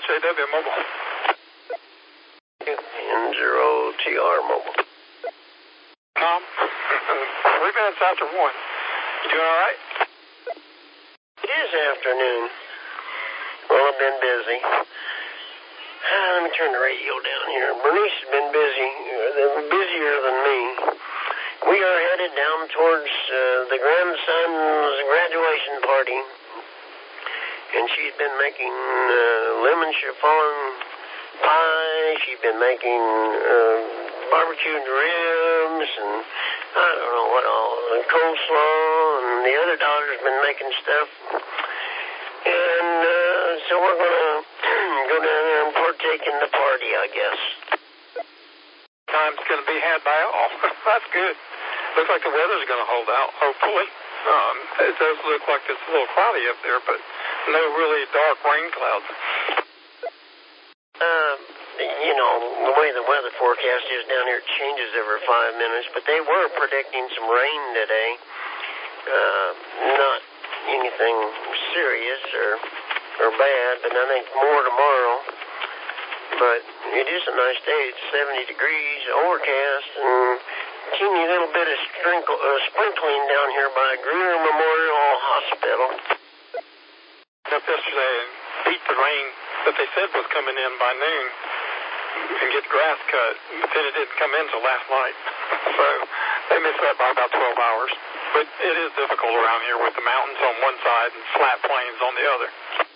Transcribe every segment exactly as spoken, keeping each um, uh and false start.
J W Mobile. N zero T R Mobile. Tom, three minutes after one. You doing all right? It is afternoon. Well, I've been busy. Uh, let me turn the radio down here. Bernice has been busy. Uh, busier than me. We are headed down towards uh, the grandson's graduation party. And she's been making uh, lemon chiffon pie. She's been making uh, barbecued ribs and I don't know what all, and coleslaw, and the other daughter's been making stuff. And uh, so we're going to go down there and partake in the party, I guess. Time's going to be had by all. That's good. Looks like the weather's going to hold out, hopefully. Um, it does look like it's a little cloudy up there, but no really dark rain clouds. Uh, you know, the way the weather forecast is down here, it changes every five minutes, but they were predicting some rain today. Uh, not anything serious or, or bad, but I think more tomorrow. But it is a nice day. It's seventy degrees, overcast, and a teeny little bit of sprinkle, uh, sprinkling down here by Greer Memorial Hospital. Up yesterday and beat the rain that they said was coming in by noon and get the grass cut. But then it didn't come in until last night. So they missed that by about twelve hours. But it is difficult around here with the mountains on one side and flat plains on the other.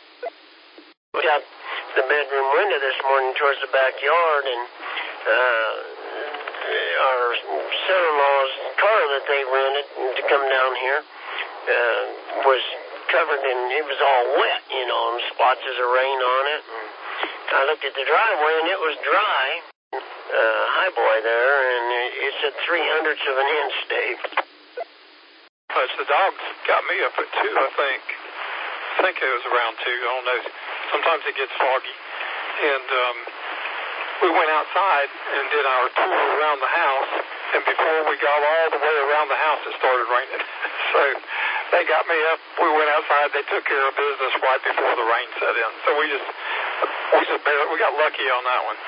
We got the bedroom window this morning towards the backyard, and uh, our son-in-law's car that they rented to come down here uh, was covered in, it was all wet, you know, and splotches of rain on it. And I looked at the driveway, and it was dry. Uh, high boy there, and it's at three hundredths of an inch, Dave. Plus, the dogs got me up at two, I think. I think it was around two. I don't know. Sometimes it gets foggy. And um, we went outside and did our tour around the house. And before we got all the way around the house, it started raining. So they got me up. We went outside. They took care of business right before the rain set in. So we just, we just barely, we got lucky on that one.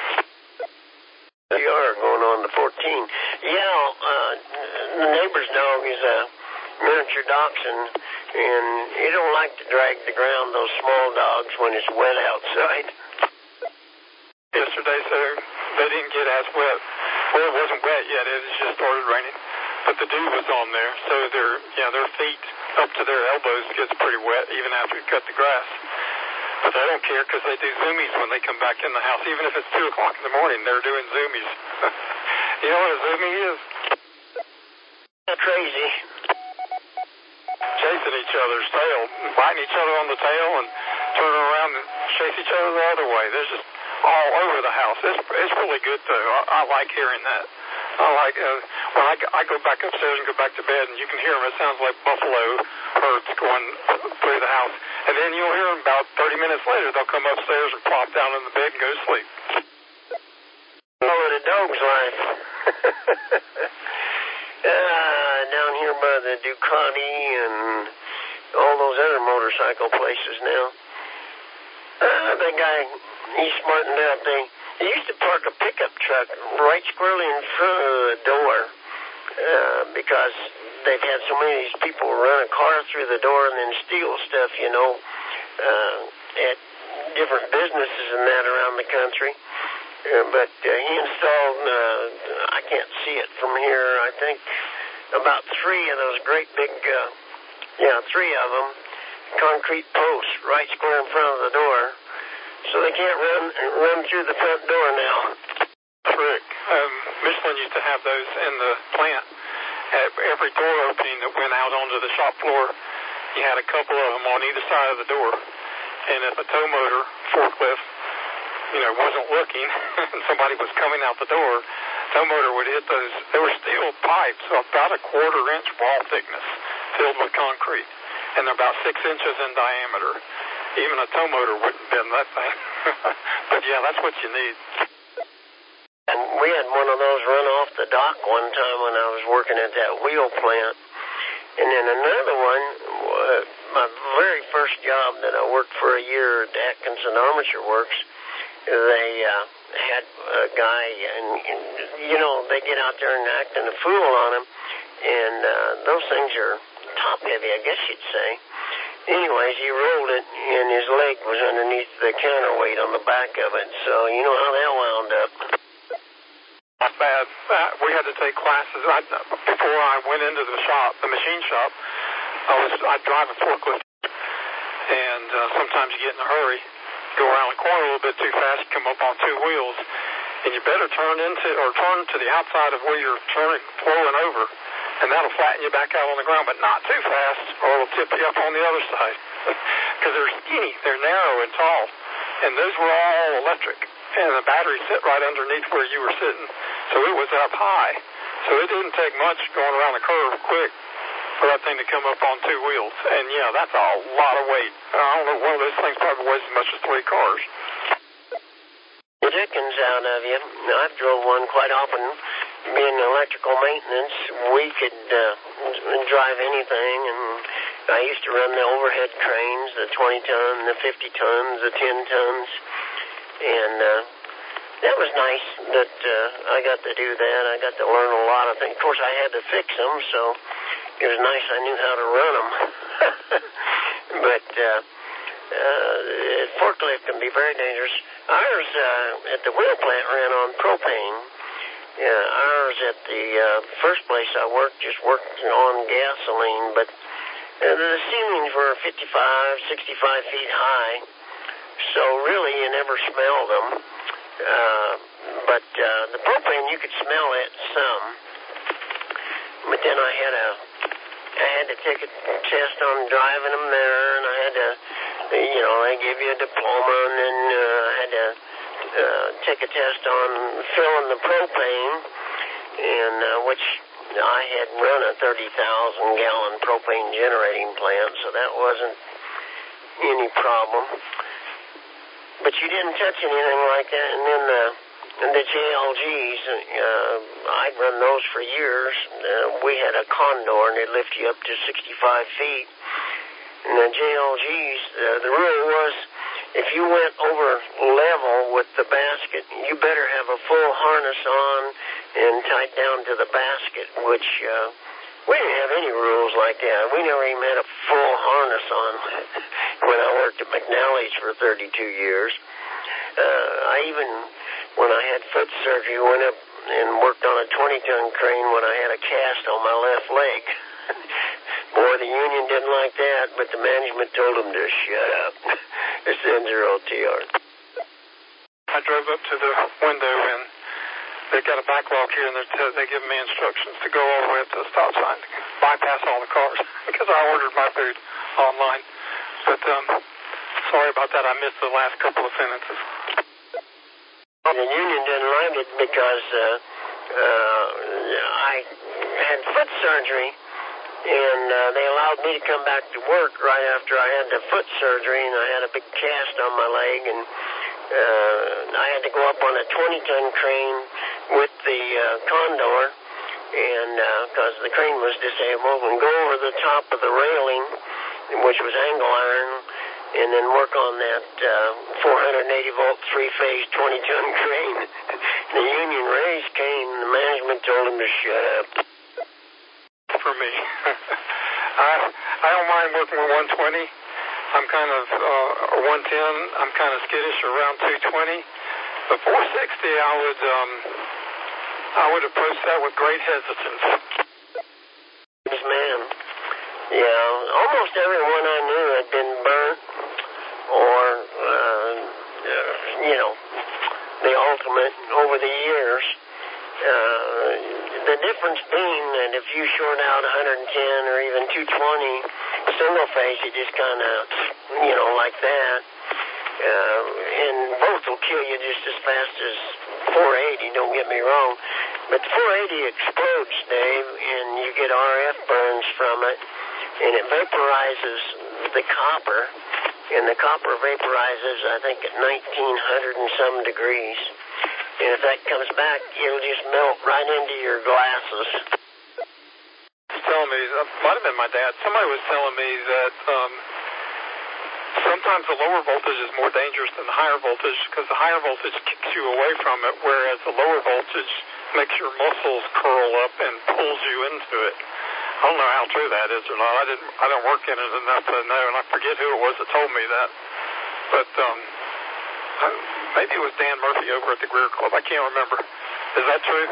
We are going on to fourteen. Yeah, uh, the neighbor's dog is a miniature dachshund, and he don't like to drag the ground, those small dogs, when it's wet outside. Yesterday, so they didn't get as wet. Well, it wasn't wet yet. It just started raining. But the dew was on there, so their, yeah, their feet up to their elbows gets pretty wet even after we cut the grass. But they don't care because they do zoomies when they come back in the house. Even if it's two o'clock in the morning, they're doing zoomies. You know what a zoomie is? Crazy. Chasing each other's tail, biting each other on the tail and turning around and chase each other the other way. They're just all over the house. It's, it's really good, though. I, I like hearing that. I like, uh, when I, I go back upstairs and go back to bed and you can hear them, it sounds like buffalo herds going through the house. And then you'll hear them about thirty minutes later. They'll come upstairs and plop down in the bed and go to sleep. Oh, the dog's life. uh, down here by the Ducati and all those other motorcycle places now. Uh, that guy, he's smartened out. They, they used to park a pickup truck right squarely in front of the door uh, because they've had so many of these people run a car through the door and then steal stuff, you know, uh, at different businesses and that around the country. Uh, but uh, he installed, uh, I can't see it from here, I think about three of those great big, uh, yeah, three of them, concrete posts right square in front of the door. So they can't run run through the front door now. Correct. Um, Michelin used to have those in the plant. At every door opening that went out onto the shop floor, you had a couple of them on either side of the door. And if a tow motor forklift, you know, wasn't looking and somebody was coming out the door, tow motor would hit those. They were steel pipes, so about a quarter inch wall thickness, filled with concrete, and they're about six inches in diameter. Even a tow motor wouldn't bend that thing. But yeah, that's what you need. And we had one of those run off the dock one time when I was working at that wheel plant. And then another one, uh, my very first job that I worked for a year at Atkinson Armature Works, they uh, had a guy, and, and, you know, they get out there and acting a fool on him, and uh, those things are top-heavy, I guess you'd say. Anyways, he rolled it, and his leg was underneath the counterweight on the back of it, so you know how that wound up. Not bad. Uh, we had to take classes. I, before I went into the shop, the machine shop, I was, I'd drive a forklift, and uh, sometimes you get in a hurry, go around the corner a little bit too fast, come up on two wheels, and you better turn into, or turn to the outside of where you're turning, flowing over, and that'll flatten you back out on the ground, but not too fast, or it'll tip you up on the other side. Because they're skinny, they're narrow and tall, and those were all electric, and the battery sit right underneath where you were sitting, so it was up high. So it didn't take much going around the curve quick for that thing to come up on two wheels. And, yeah, that's a lot of weight. I don't know, one of those things probably weighs as much as three cars. The dickens out of you. I've drove one quite often. Being electrical maintenance, we could uh, drive anything, and I used to run the overhead cranes, the twenty ton, the fifty tons, the ten tons, and uh, that was nice that uh, I got to do that. I got to learn a lot of things. Of course, I had to fix them, so it was nice I knew how to run them. But uh, uh, forklift can be very dangerous. Ours uh, at the wheel plant ran on propane. Yeah, ours at the uh, first place I worked just worked on gasoline, but uh, the ceilings were fifty-five, sixty-five feet high, so really you never smelled them. Uh, but uh, the propane, you could smell it some. But then I had a, I had to take a test on driving them there, and I had to, you know, they give you a diploma, and then uh, I had to uh, take a test on filling the propane, and uh, which I had run a thirty thousand gallon propane generating plant, so that wasn't any problem. But you didn't touch anything like that, and then the the J L Gs, uh, I'd run those for years. Uh, we had a Condor, and they'd lift you up to sixty-five feet. And the J L Gs, uh, the rule was, if you went over level with the basket, you better have a full harness on and tied down to the basket, which uh, we didn't have any rules like that. We never even had a full harness on when I worked at McNally's for thirty-two years. Uh, I even, when I had foot surgery, went up and worked on a twenty ton crane when I had a cast on my left leg. Boy, the union didn't like that, but the management told them to shut up. It's N zero T R. I drove up to the window, and they got a backlog here, and they give me instructions to go all the way up to the stop sign, to bypass all the cars, because I ordered my food online. But um, sorry about that. I missed the last couple of sentences. The union didn't like it because uh, uh, I had foot surgery, and uh, they allowed me to come back to work right after I had the foot surgery, and I had a big cast on my leg, and uh, I had to go up on a twenty ton crane with the uh, Condor, and because uh, the crane was disabled, and go over the top of the railing, which was angle iron, and then work on that uh, four hundred eighty volt three-phase twenty ton crane. The union race came, and the management told them to shut up. For me, I I don't mind working with one twenty. I'm kind of uh, or one ten. I'm kind of skittish around two twenty. But four sixty, I would um, I would approach that with great hesitance. Yes, ma'am. Yeah, almost everyone I knew had been burnt, or uh, uh, you know, the ultimate over the years. Uh, the difference being that if you short out one ten or even two twenty single phase, you just kind of, you know, like that. Uh, and both will kill you just as fast as four eighty, don't get me wrong. But the four eighty explodes, Dave, and you get R F burns from it, and it vaporizes the copper, and the copper vaporizes, I think, at nineteen hundred and some degrees. And if that comes back, it'll just melt right into your glasses. telling me, it might have been my dad, somebody was telling me that um, sometimes the lower voltage is more dangerous than the higher voltage because the higher voltage kicks you away from it, whereas the lower voltage makes your muscles curl up and pulls you into it. I don't know how true that is or not. I didn't. I don't work in it enough to know, and I forget who it was that told me that. But um, maybe it was Dan Murphy over at the Greer Club. I can't remember. Is that true?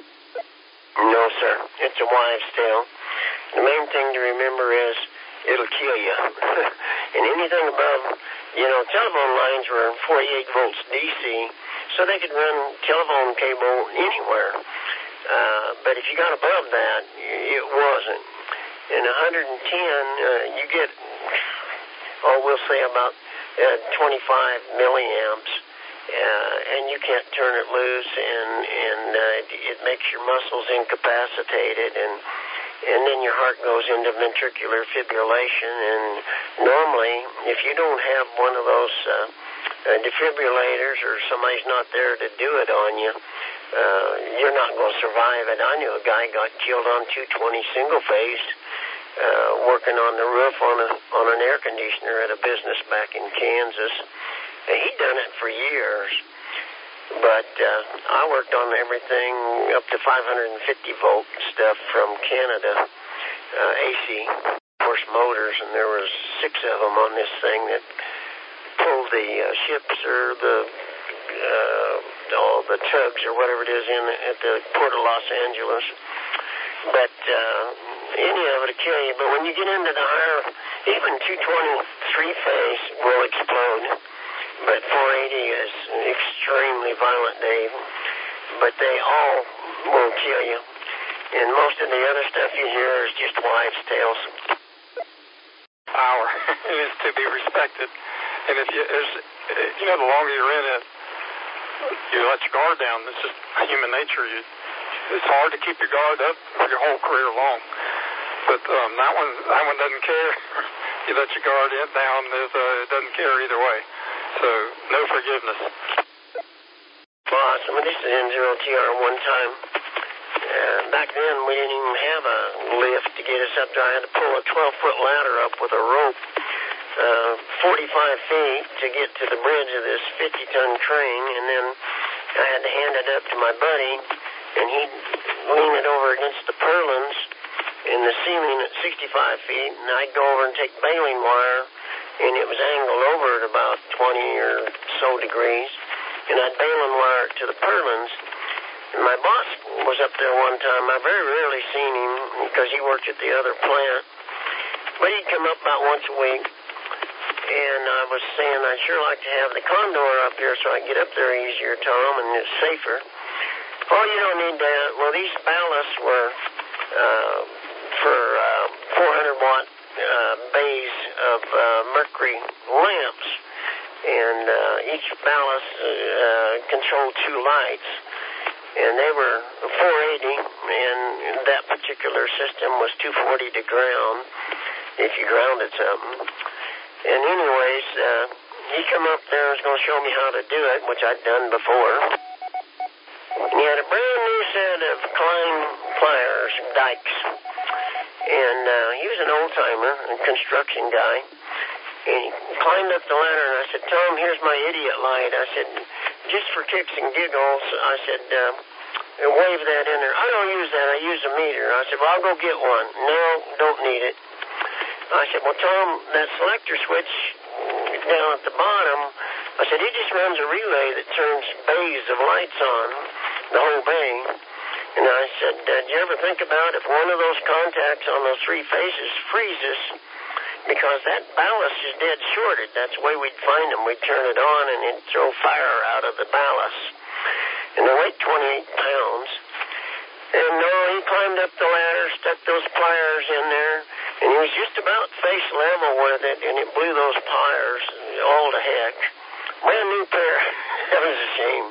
No, sir. It's a wives' tale. The main thing to remember is it'll kill you. And anything above, you know, telephone lines were forty-eight volts D C, so they could run telephone cable anywhere. Uh, but if you got above that, it wasn't. And one hundred ten, uh, you get, oh, we'll say about uh, twenty-five milliamps, uh, and you can't turn it loose, and, and uh, it, it makes your muscles incapacitated, and and then your heart goes into ventricular fibrillation. And normally, if you don't have one of those uh, uh, defibrillators or somebody's not there to do it on you, uh, you're not going to survive it. I knew a guy got killed on two twenty single phase uh, working on the roof on a on an air conditioner at a business back in Kansas. And he'd done it for years. But uh, I worked on everything up to five hundred fifty volt stuff from Canada, uh, A C, horse motors, and there was six of them on this thing that pulled the uh, ships or the uh, all the tugs or whatever it is in at the Port of Los Angeles. But uh, any of it will kill you. But when you get into the higher, even two twenty three-phase will explode. But four eighty is extremely violent, Dave. But they all will kill you. And most of the other stuff you hear is just wives' tales. Power. It is to be respected. And if you, as, you know, the longer you're in it, you let your guard down. It's just human nature. You, it's hard to keep your guard up for your whole career long. But um, that one, that one doesn't care. You let your guard down, uh, it doesn't care either way. So, no forgiveness. Awesome. This is N zero T R one time. Uh, back then, we didn't even have a lift to get us up there. I had to pull a twelve-foot ladder up with a rope, uh, forty-five feet to get to the bridge of this fifty-ton crane, and then I had to hand it up to my buddy, and he'd lean it over against the purlins in the ceiling at sixty-five feet, and I'd go over and take baling wire, and it was angled over at about twenty or so degrees, and I'd baling wire to the purlins. And my boss was up there one time. I very rarely seen him because he worked at the other plant, but he'd come up about once a week, and I was saying I'd sure like to have the Condor up here so I can get up there easier, Tom, and it's safer. Oh, you don't need that. Well, these ballasts were uh, for uh, four hundred watt uh, bays of uh, mercury lamps, and uh, each ballast uh, controlled two lights, and they were four eighty, and that particular system was two forty to ground if you grounded something. And anyways, uh, he come up there and was going to show me how to do it, which I'd done before. And he had a brand new set of Klein pliers, dikes. And uh, he was an old-timer, a construction guy. And he climbed up the ladder, and I said, Tom, here's my idiot light. I said, just for kicks and giggles, I said, uh, wave that in there. I don't use that. I use a meter. I said, well, I'll go get one. No, don't need it. I said, well, Tom, that selector switch down at the bottom, I said, it just runs a relay that turns bays of lights on, the whole bay. And I said, uh, did you ever think about if one of those contacts on those three phases freezes, because that ballast is dead shorted. That's the way we'd find them. We'd turn it on and it'd throw fire out of the ballast. And they weighed twenty-eight pounds. And no, he climbed up the ladder, stuck those pliers in there, and he was just about face level with it, and it blew those pliers all to heck. Brand new pair. That was a shame.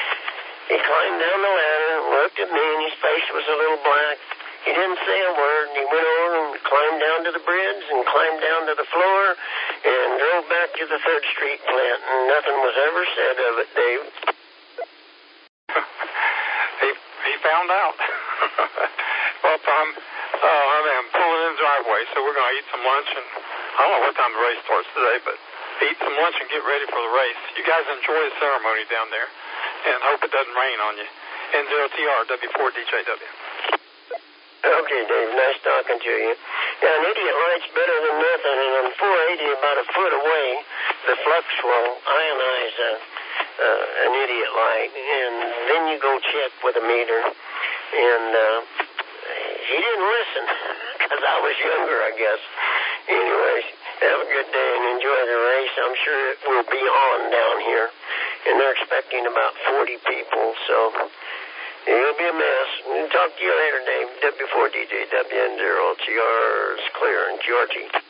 He climbed down the ladder, looked at me, and his face was a little black. He didn't say a word, and he went over and climbed down to the bridge and climbed down to the floor and drove back to the Third Street plant, and nothing was ever said of it, Dave. he, he found out. Well, Tom, Oh, I mean, I'm pulling in the driveway, so we're going to eat some lunch, and I don't know what time the race starts today, but eat some lunch and get ready for the race. You guys enjoy the ceremony down there, and hope it doesn't rain on you. N zero T R, W four D J W. Okay, Dave, nice talking to you. Yeah, an idiot light's better than nothing, and on four eighty, about a foot away, the flux will ionize a, uh, an idiot light, and then you go check with a meter, and uh, he didn't listen, because I was younger, I guess. Anyways, have a good day and enjoy the race. I'm sure it will be on down here, and they're expecting about forty people, so it'll be a mess. We'll talk to you later, Dave. W four D J W N zero T R is clear in Georgie.